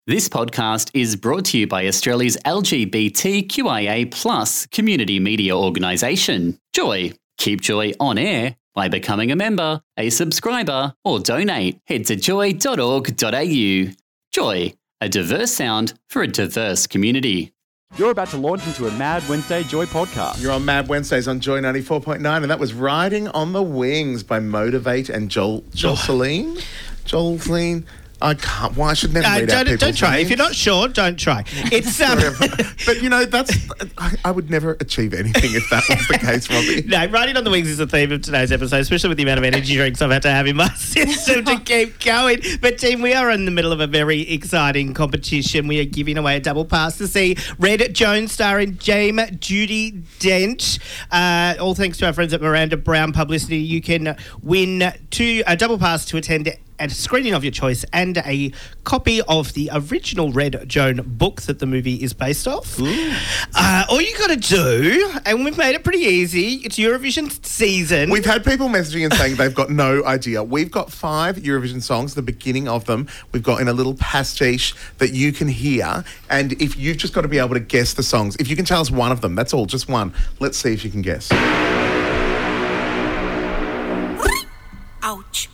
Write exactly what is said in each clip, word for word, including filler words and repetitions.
This podcast is brought to you by Australia's L G B T Q I A plus community media organisation, Joy. Keep Joy on air by becoming a member, a subscriber, or donate. Head to joy dot org dot a u. Joy, a diverse sound for a diverse community. You're about to launch into a Mad Wednesday Joy podcast. You're on Mad Wednesdays on Joy ninety-four point nine, and that was Riding on the Wings by Motivate and Joel, Jocelyn. Jocelyn. I can't. Well, I should never Uh, read out don't, people's don't try. names. If you're not sure, don't try. It's um, But, you know, that's... I, I would never achieve anything if that was the case, Robbie. no, Riding on the Wings is the theme of today's episode, especially with the amount of energy drinks I've had to have in my system to keep going. But, team, we are in the middle of a very exciting competition. We are giving away a double pass to see Red Jones starring James Judi Dench. Uh, all thanks to our friends at Miranda Brown Publicity. You can win two a double pass to attend a screening of your choice and a copy of the original Red Joan book that the movie is based off. Uh, all you got to do, and we've made it pretty easy, it's Eurovision season. We've had people messaging and saying they've got no idea. We've got five Eurovision songs, the beginning of them. We've got in a little pastiche that you can hear. And if you've just got to be able to guess the songs, if you can tell us one of them, that's all, just one. Let's see if you can guess. Ouch.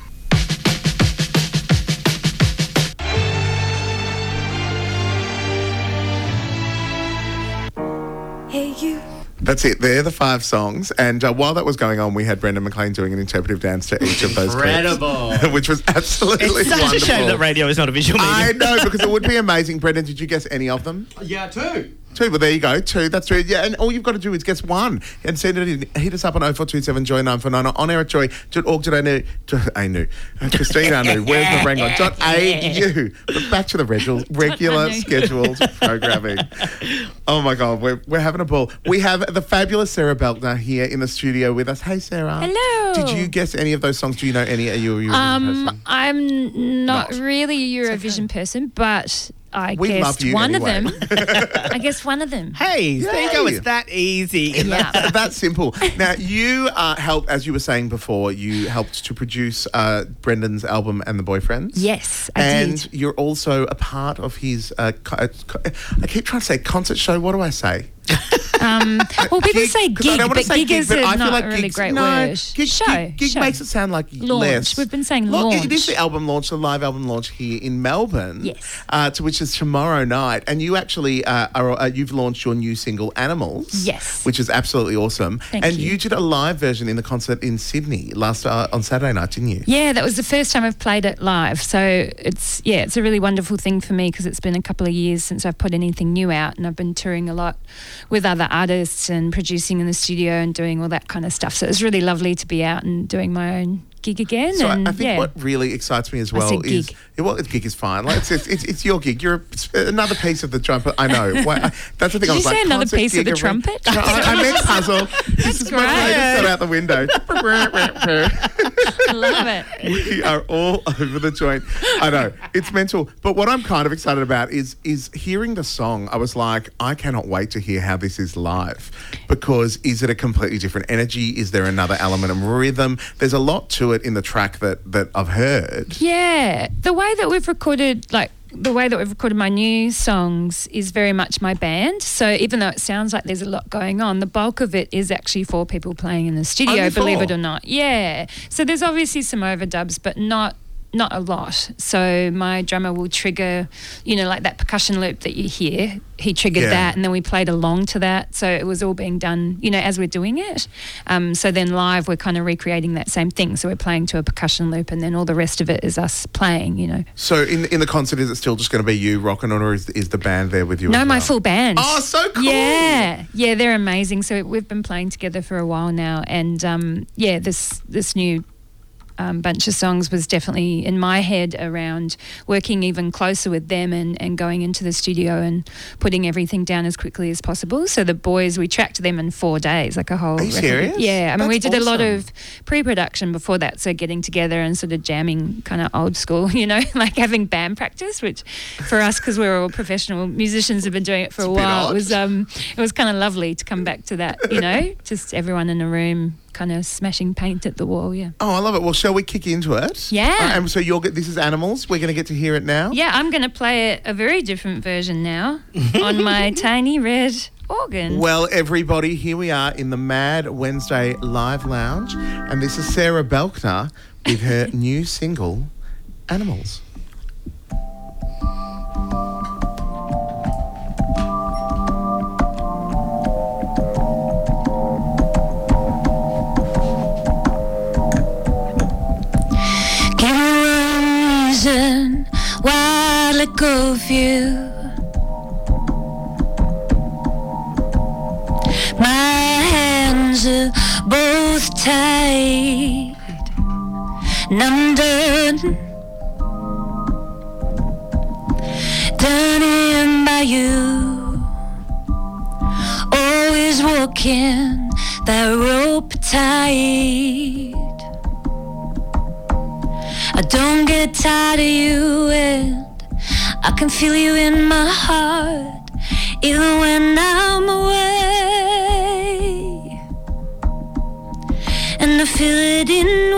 Hey, you. That's it. They're the five songs. And uh, while that was going on, we had Brendan McLean doing an interpretive dance to each of those Incredible. clips, which was absolutely It's such wonderful. a shame that radio is not a visual medium. I know, because it would be amazing. Brendan, did you guess any of them? Yeah, too. Two. Well, there you go. Two. That's right. Yeah, and all you've got to do is guess one and send it in. Hit us up on oh four two seven Joy nine four nine or on air at joy dot org dot a u. Christine Anu, where's the ring on? Dot A U. But back to the regular, regular scheduled programming. Oh, my God. We're, we're having a ball. We have the fabulous Sarah Belkner here in the studio with us. Hey, Sarah. Hello. Did you guess any of those songs? Do you know any? Are you a Eurovision Um, person? I'm not, Not. really a Eurovision person, but I We love guessed you one anyway. of them. I guessed one of them. Hey, there you go. Yay. It's that easy. Yeah. That's simple. Now, you uh, helped, as you were saying before, you helped to produce uh, Brendan's album And the Boyfriends. Yes, I and did. you're also a part of his, uh, co- uh, co- I keep trying to say concert show. What do I say? Um, well, people Gig, say 'cause I gig, don't wanna but say gig is but a, I feel not like a really gigs- great no, word. Gig, show. Gig, gig show. makes it sound like Launch. less. We've been saying Well, launch. it is the album launch, the live album launch here in Melbourne. Yes. Uh, to which is tomorrow night. And you actually uh, are, uh, you've launched your new single, Animals. Yes. Which is absolutely awesome. Thank and you. you did a live version in the concert in Sydney last uh, on Saturday night, didn't you? Yeah, that was the first time I've played it live. So it's, yeah, it's a really wonderful thing for me because it's been a couple of years since I've put anything new out, and I've been touring a lot with other artists and producing in the studio and doing all that kind of stuff. So it was really lovely to be out and doing my own gig again. So and I, I think yeah. what really excites me as well said is gig. yeah, well, it's gig is fine. Like it's, it's, it's, it's your gig. You're it's another piece of the trumpet. I know. Why, I, that's the thing. Did I was you like, say another concert, piece of gig, the arena- trumpet? No, I, I meant puzzle. This is my great. latest shot out the window. I love it. We are all over the joint. I know it's mental, but what I'm kind of excited about is is hearing the song. I was like, I cannot wait to hear how this is live, because is it a completely different energy? Is there another element of rhythm? There's a lot to it in the track that that I've heard. Yeah, the way that we've recorded, like the way that we've recorded my new songs is very much my band. So even though it sounds like there's a lot going on, the bulk of it is actually four people playing in the studio, Only believe four? it or not. Yeah. So there's obviously some overdubs, but not not a lot. So my drummer will trigger, you know, like that percussion loop that you hear. He triggered Yeah. that, and then we played along to that. So it was all being done, you know, as we're doing it. Um, so then live, we're kind of recreating that same thing. So we're playing to a percussion loop, and then all the rest of it is us playing, you know. So in in the concert, is it still just going to be you rocking on, or is is the band there with you? No, as my well? full band. Oh, so cool. Yeah, yeah, they're amazing. So we've been playing together for a while now, and um, yeah, this this new um, bunch of songs was definitely in my head around working even closer with them and, and going into the studio and putting everything down as quickly as possible. So the boys, we tracked them in four days, like a whole Are you record. serious? Yeah, I mean, we That's did a lot awesome. of pre-production before that, so getting together and sort of jamming kind of old school, you know, like having band practice, which for us, because we're all professional musicians, have been doing it for It's a a bit while. odd. It was um, it was kind of lovely to come back to that, you know, just everyone in a room kind of smashing paint at the wall, yeah. Oh, I love it. Well, shall we kick into it? Yeah. Uh, and so you'll get, this is Animals. We're going to get to hear it now. Yeah, I'm going to play a, a very different version now on my tiny red organ. Well, everybody, here we are in the Mad Wednesday Live Lounge, and this is Sarah Belkner with her new single, Animals. Why I let go of you. My hands are both tied and I'm done, done in by you. Always walking that rope tight. I don't get tired of you, and I can feel you in my heart, even when I'm away. And I feel it in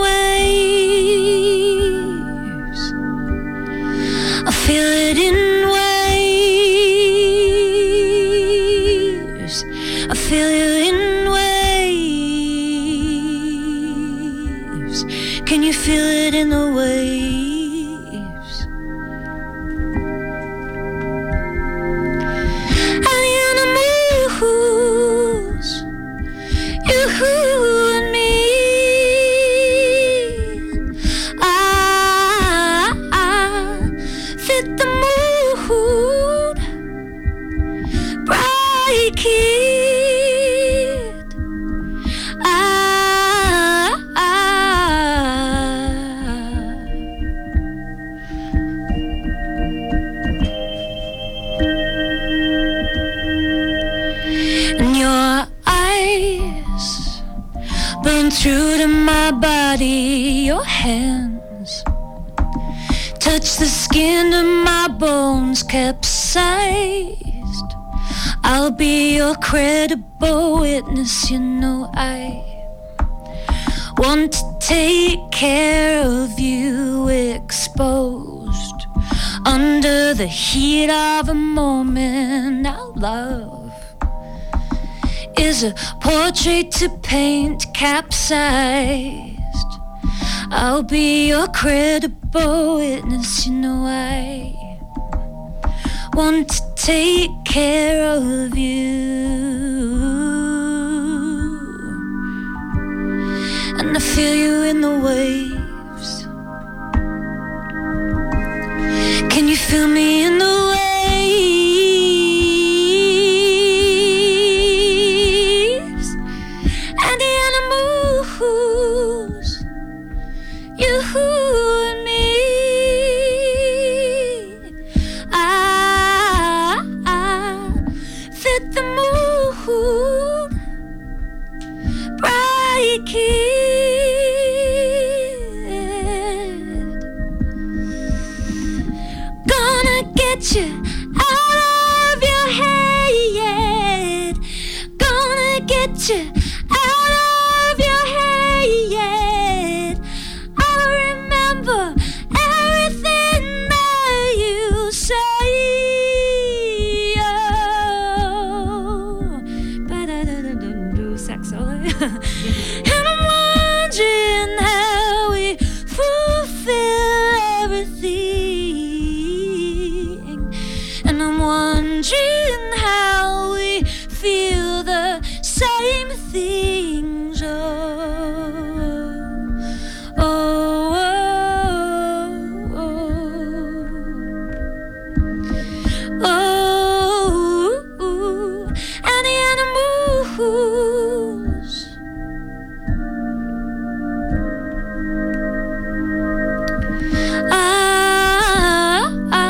waves. I feel it in waves. I feel you in waves. Can you feel it in the waves? And the animals, you and me. I, I fit the mood, bright kid. I, I and your eyes burn through to my body. Your hands touch the skin of my bones, capsized. I'll be your credible witness. You know I want to take care of you, exposed under the heat of a moment. Our love is a portrait to paint, capsized. I'll be your credible witness. You know I want to take care of you, and I feel you in the waves. Can you feel me in the waves? And the animals, you and me. I, I fit the mood, bright kid. Gonna get you out of your head. Gonna get you out of your head. I'll remember everything that you say. Oh, ba-da-da-da-da-do, sax solo. And I'm wondering how we fulfill everything. And I'm wondering how we feel the same things. Oh, oh, oh, oh, oh, and the animals. Ah, ah.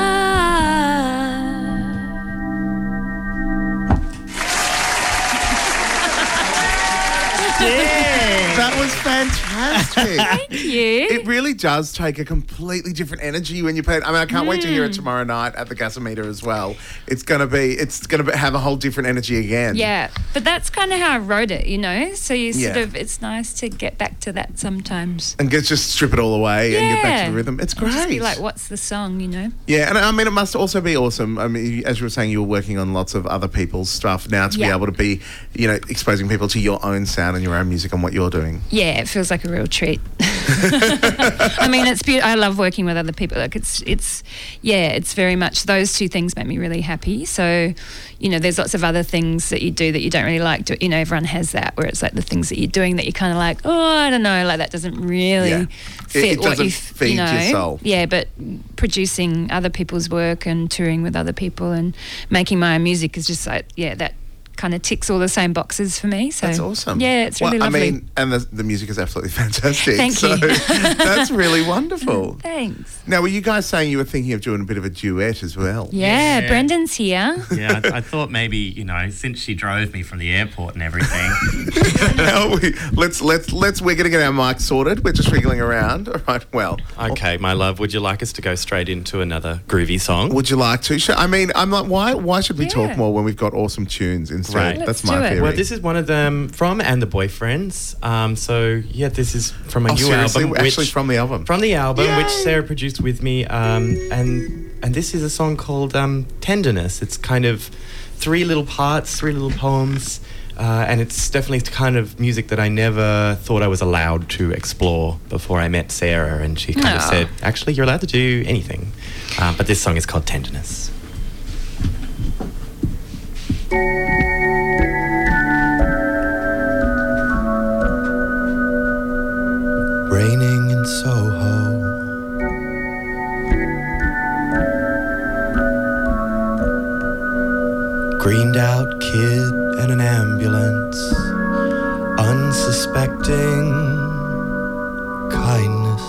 That was fantastic. fantastic. Thank you. It really does take a completely different energy when you play it. I mean, I can't wait to hear Mm. it tomorrow night at the Gasometer as well. It's gonna be, it's gonna be, have a whole different energy again. Yeah, but that's kind of how I wrote it, you know. So you sort Yeah. of, it's nice to get back to that sometimes. And get, just strip it all away and get back Yeah. to the rhythm. It's And great. Just be like, what's the song, you know? Yeah, and I mean, it must also be awesome. I mean, as you were saying, you were working on lots of other people's stuff. Now to be Yeah. able to be, you know, exposing people to your own sound and your own music and what you're doing. Yeah, it feels like a real treat. I mean, it's be- I love working with other people. Like it's, it's, yeah, it's very much those two things make me really happy. So, you know, there's lots of other things that you do that you don't really like. To, you know, everyone has that where it's like the things that you're doing that you're kind of like, oh, I don't know, like that doesn't really Yeah. fit It- it what doesn't you, feed you know. your soul. Yeah, but producing other people's work and touring with other people and making my own music is just like, yeah, that kind of ticks all the same boxes for me. So That's awesome. Yeah, it's really well, lovely. I mean, and the, the music is absolutely fantastic. Thank so you. that's really wonderful. Thanks. Now, were you guys saying you were thinking of doing a bit of a duet as well? Yeah, Yeah. Brendan's here. Yeah, I, I thought maybe, you know, since she drove me from the airport and everything. Now we, let's let's let's. We're going to get our mics sorted. We're just wiggling around. All right. Well, Okay, my love, would you like us to go straight into another groovy song? would you like to? Sh- I mean, I'm like, why? Why should we Yeah. talk more when we've got awesome tunes instead? Right. That's Let's my do it. theory. Well, this is one of them from And the Boyfriends. Um, so, yeah, this is from a Oh, new seriously? album. Actually which- from the album? From the album, which Yay! Sarah produced with me. Um, and and this is a song called um, Tenderness. It's kind of three little parts, three little poems. Uh, and it's definitely the kind of music that I never thought I was allowed to explore before I met Sarah. And she kind of Aw. said, actually, you're allowed to do anything. Uh, but this song is called Tenderness. Raining in Soho. Greened out kid in an ambulance, unsuspecting kindness.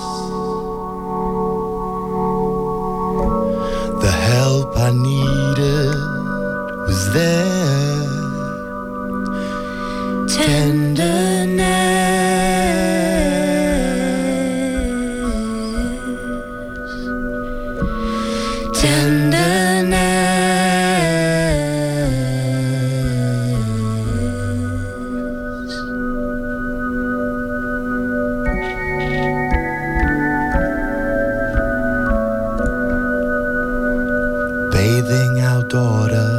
The help I needed was there. Tenderness. Tenderness. Bathing our daughter.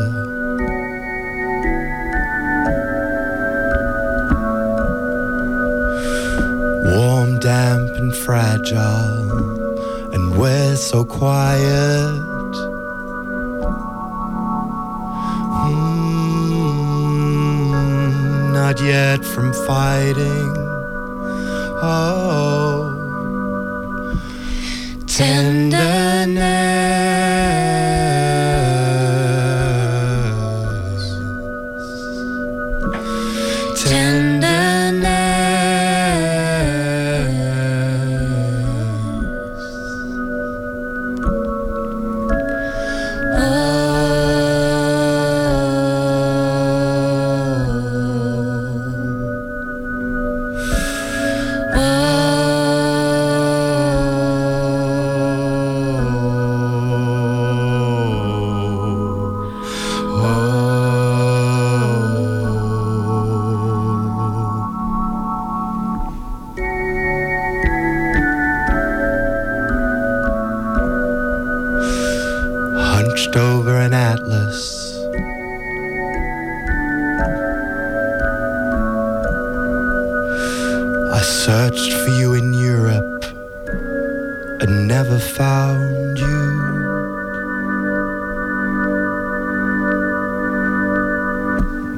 Warm, damp, and fragile, and we're so quiet. Mm, not yet from fighting. Oh, tenderness. Hunched over an atlas. I searched for you in Europe and never found you.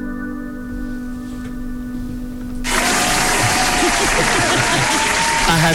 I had to do it.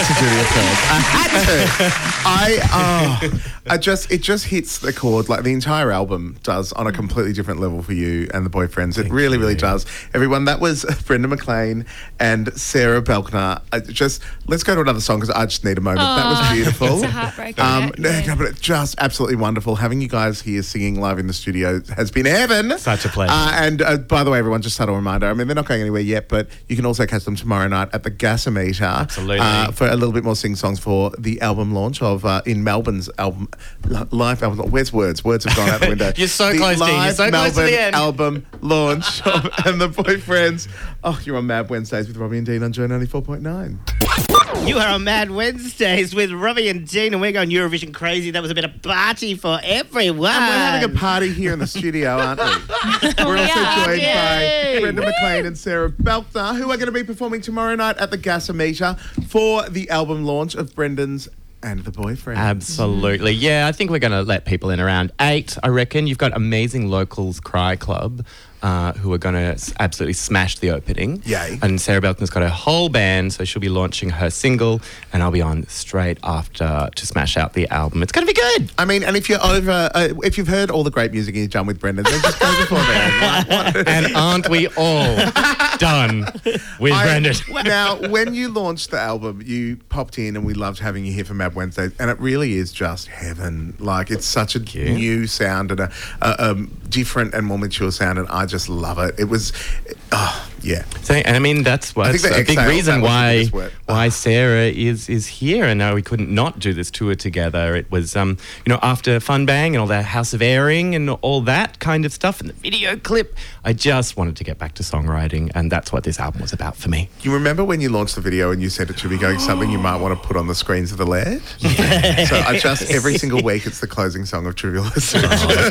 could. I oh, I just it just hits the chord like the entire album does on a completely different level for you and the Boyfriends. It Thank really, you. really does. Everyone, that was Brenda McLean and Sarah Belknap. I just let's go to another song because I just need a moment. that was Aw, beautiful. it's a heartbreaker, Um, no, yeah. no, but it's just absolutely wonderful having you guys here singing live in the studio has been heaven. Such a pleasure. Uh, and uh, by the way, everyone, just subtle reminder. I mean, they're not going anywhere yet, but you can also catch them tomorrow night at the Gasometer. Absolutely. Uh, for a little bit more sing songs for the album launch of uh, in Melbourne's album li- live album. Where's words? Words have gone out the window. You're so the close, Dean. You're live so close to Melbourne the end. album launch of, and the Boyfriends. Oh, you're on Mad Wednesdays with Robbie and Dean on Joy ninety-four point nine. You are on Mad Wednesdays with Robbie and Dean, and we're going Eurovision crazy. That was a bit of party for everyone. And we're having a party here in the studio, aren't we? We're also are. joined Yay. by Brenda McLean and Sarah Belknap, who are going to be performing tomorrow night at the Gasometer for the album launch of Brendan's and the Boyfriends. Absolutely. Yeah, I think we're going to let people in around eight, I reckon. You've got amazing locals Cry Club uh, who are going to absolutely smash the opening. Yay. And Sarah Belknap's got a whole band, so she'll be launching her single, and I'll be on straight after to smash out the album. It's going to be good. I mean, and if you're over, uh, if you've heard all the great music you've done with Brendan, then just go before then. Like, what- And aren't we all done with I- Brendan? Now, when you launched the album, you popped in and we loved having you here for Mad Wednesdays, and it really is just heaven. Like, it's such a you. new sound and a, a, a different and more mature sound, and I just love it. It was, oh, yeah. So, and I mean, that's I think what's the a big Exhale, reason that was the why biggest work. why Sarah is is here, and now we couldn't not do this tour together. It was, um, you know, after Fun Bang and all that House of Airing and all that kind of stuff, and the video clip. I just wanted to get back to songwriting, and that's what this album was about for me. You remember when you launched the video and you sent it to me going, something you might want to put on the screens of the L E D? So I just, every single week, it's the closing song of Trivial Pursuit.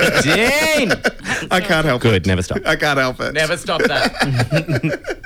Dean, I can't help it. good, never stop. I can't help it. Never stop that.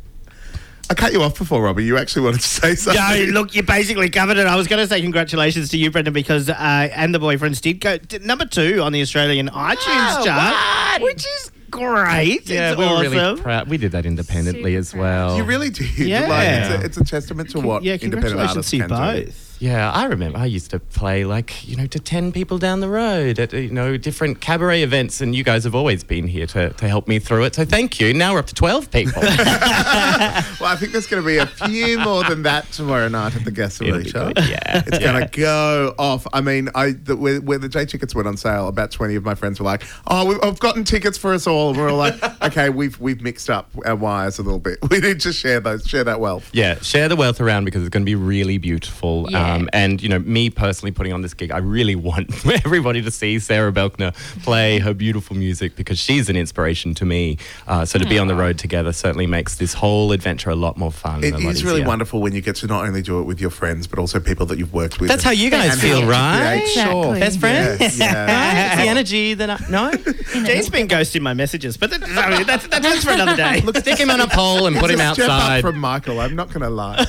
I cut you off before, Robbie. You actually wanted to say something. No, look, you basically covered it. I was going to say congratulations to you, Brendan, because uh, and the Boyfriends did go did number two on the Australian iTunes chart, which is great. Yeah, it's we were awesome. really proud. We did that independently Super as proud. well. You really did. Yeah. Like, it's, a, it's a testament to what yeah, independent congratulations artists to you can do. both. Yeah, I remember I used to play like, you know, to ten people down the road at, you know, different cabaret events, and you guys have always been here to, to help me through it. So thank you. Now we're up to twelve people. Well, I think there's going to be a few more than that tomorrow night at the It'll be Gasometer. good, yeah. It's going to go off. I mean, I the, where, where the J tickets went on sale, about twenty of my friends were like, "Oh, we've, I've gotten tickets for us all." And we're all like, "Okay, we've we've mixed up our wires a little bit. We need to share those, share that wealth." Yeah, share the wealth around because it's going to be really beautiful. Yeah. Um, and, you know, me personally putting on this gig, I really want everybody to see Sarah Belknap play her beautiful music because she's an inspiration to me. Uh, so to be on the road together certainly makes this whole adventure a lot more fun. It and a lot is really easier. wonderful when you get to not only do it with your friends, but also people that you've worked with. That's how you guys And feel, helped right? create. Sure. Exactly. Best friends? Yes, yeah. Right? It's the energy that I... No? Dean's been ghosting my messages, but that, I mean, that's, that's, that's for another day. Look, stick him on a pole and put It's him a step up outside. from Michael. I'm not going to lie.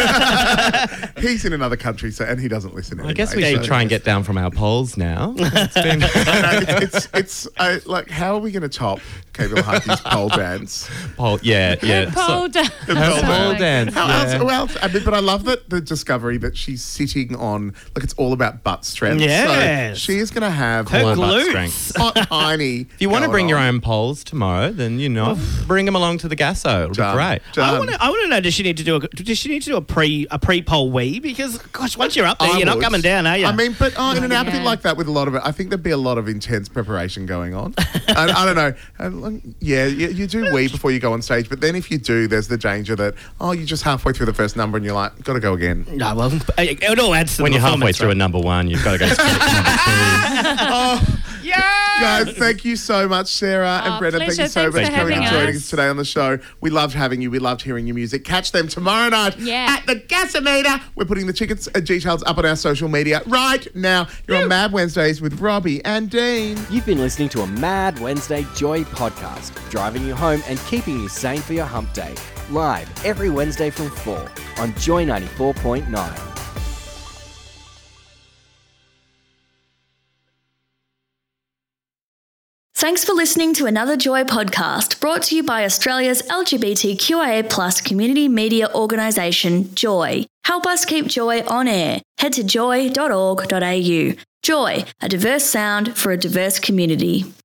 He's in another country, so and he doesn't listen. I guess we anyway, should so- try and get down from our poles now. It's been- No, it's it's, it's uh, like how are we going to top Cable Harky's pole dance? pole, yeah, yeah. Pole dance. Her Pole pole dance. dance. How yeah. else? Who else? I mean, but I love that the discovery that she's sitting on. Like it's all about butt strength. Yes. So she is going to have Her All butt glutes. strength. hot, tiny. If you want to bring your own poles tomorrow, then, you know, bring them along to the Gasso. It'll Done. be great. I want to. I want to know. Does she need to do a? Does she need to do a pre a pre poll wee? Because gosh, once you're up there, I you're not would. coming down, are you? I mean, but oh, in an Yeah. outfit like that with a lot of it, I think there'd be a lot of intense preparation going on. I, I don't know. And, yeah, you, you do wee before you go on stage, but then if you do, there's the danger that, oh, you're just halfway through the first number and you're like, got to go again. no, well, it it all adds to When the you're halfway performance, through a right? number one, you've got to go straight to number two. Oh, Yeah. guys, thank you so much, Sarah and Oh, Brendan. Thank you pleasure. so Thanks much for for coming and having joining us. us today on the show. We loved having you. We loved hearing your music. Catch them tomorrow night Yeah. at the Gasometer. We're putting the tickets and details up on our social media right now. You're on Mad Wednesdays with Robbie and Dean. You've been listening to a Mad Wednesday Joy podcast, driving you home and keeping you sane for your hump day. Live every Wednesday from four on Joy ninety-four point nine. Thanks for listening to another Joy podcast brought to you by Australia's L G B T Q I A plus community media organisation, Joy. Help us keep Joy on air. Head to joy dot org dot a u. Joy, a diverse sound for a diverse community.